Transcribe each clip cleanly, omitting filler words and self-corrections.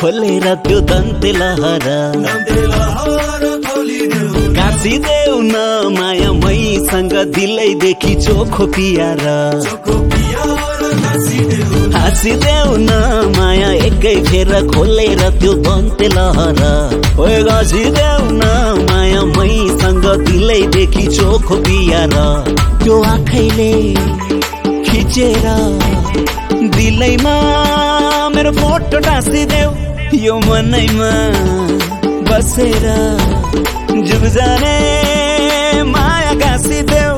खोलेर त्यो दन्ते लहर गाँसिदेऊ न माया मैसँग दिलैदेखि चोखो पियार हाँसिदेऊ न माया एकै फेर खोलेर त्यो दन्ते लहर ओए गाँसिदेऊ न माया मैसँग दिलैदेखि चोखो पियार त्यो आँखैले खिचेर दिलैमा मेरो फोटो टाँसिदेऊ यो मनैमा बसेर जुग जाने माया गाँसिदेऊ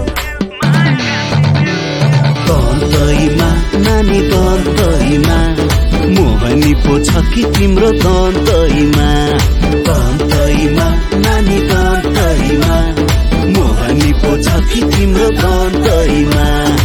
दन्तैमा नानी दन्तैमा मोहनी पो छ कि तिम्रो दन्तैमा दन्तैमा नानी दन्तैमा मोहनी पो छ कि तिम्रो दन्तैमा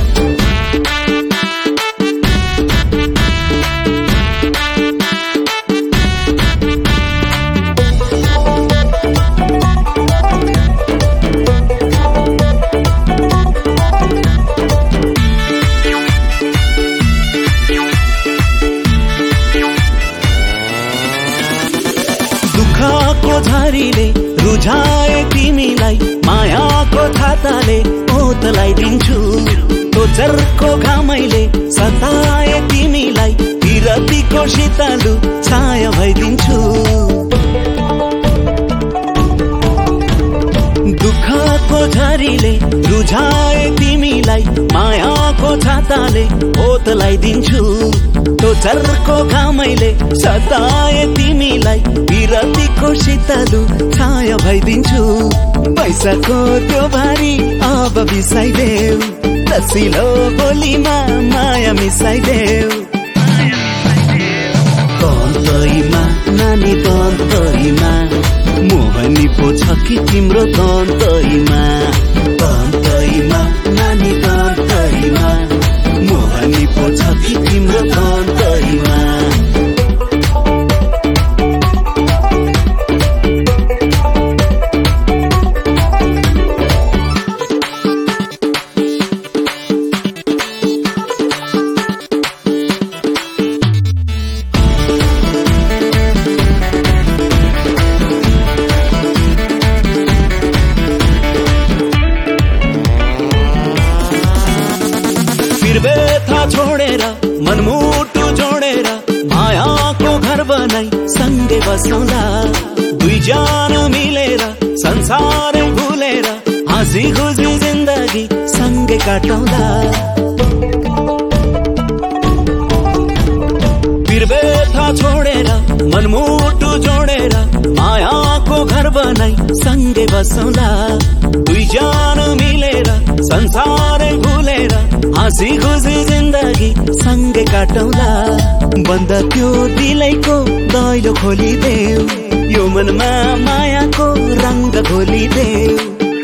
दुःखको झरीले रुझाए तिमीलाई मायाको छाताले ओतलाई दिन्छु टोचरको घामैले सताए तिमीलाई विरतीको शीतलु छाया भइदिन्छु दुःखको झरीले रुझाए तिमीलाई मायाको छाताले ओतलाई दिन्छु टोचरको घामैले सताए तिमीलाई विरतीको शीतलु छाया भइदिन्छु पैसाको त्यो भारी अब बिसाइदेऊ रसिलो बोलीमा माया मिसाइदेऊ दन्तैमा नानी दन्तैमा मोहनी पो छ कि तिम्रो दन्तैमा दन्तैमा नानी दन्तैमा मोहनी पो छ कि तिम्रो दन्तैमा व्यथा छोडेर मनमुटु जोडेर मायाको घर बनाई सँगै बसौँला दुईजना मिलेर संसारै भुलेर हाँसी खुसी जिन्दगी सँगै काटौँला व्यथा छोडेर मनमुटु जोडेर मायाको घर बनाई सँगै बसौँला दुईजना मिलेर संसारै भुलेर हाँसी खुसी जिन्दगी सँगै काटौँला बन्द त्यो दिलैको दैलो खोलिदेऊ यो मनमा मायाको रङ्ग खोलिदेऊ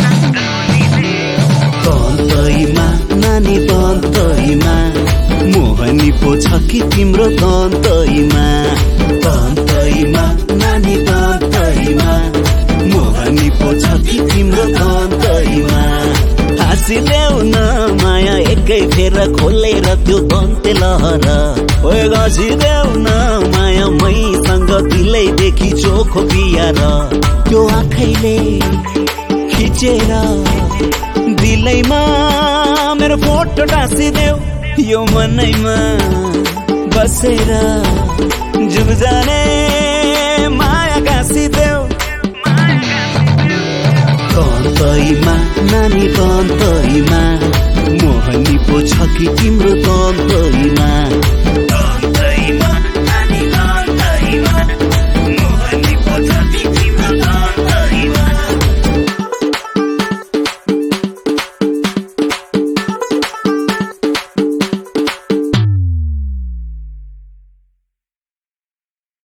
दन्तैमा नानी दन्तैमा मोहनी पो छ कि तिम्रो दन्तैमा दन्तैमा नानी दन्तैमा मोहनी पो छ कि तिम्रो दन्तैमा हाँसिदेऊ न माया एकै फेर खोलेर त्यो दन्ते लहर ओए गाँसिदेऊ न माया मैसँग दिलैदेखि चोखो पियार त्यो आँखैले खिचेर दिलैमा मेरो फोटो टाँसिदेऊ यो मनैमा बसेर जुग जाने माया गाँसिदेऊ दन्तैमा नानी दन्तैमा मोहनी पो छ कि तिम्रो